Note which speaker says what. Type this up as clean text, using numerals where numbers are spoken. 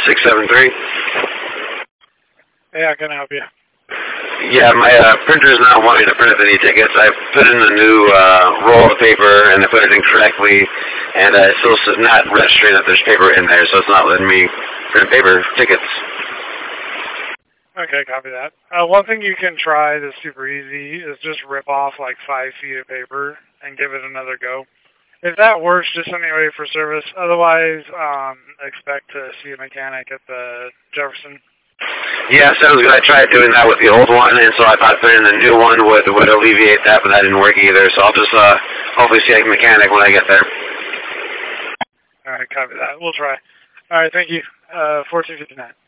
Speaker 1: 673.
Speaker 2: Yeah, can I help you?
Speaker 1: Yeah, my printer is not wanting to print any tickets. I put in a new roll of paper and I put it in correctly, and it still is not registering that there's paper in there, so it's not letting me print paper tickets.
Speaker 2: Okay, copy that. One thing you can try that's super easy is just rip off like 5 feet of paper and give it another go. If that works, just send me away for service. Otherwise, expect to see a mechanic at the Jefferson.
Speaker 1: Yeah, sounds good. I tried doing that with the old one, and so I thought putting in the new one would alleviate that, but that didn't work either. So I'll just hopefully see a mechanic when I get there.
Speaker 2: All right, copy that. We'll try. All right, thank you. 1459.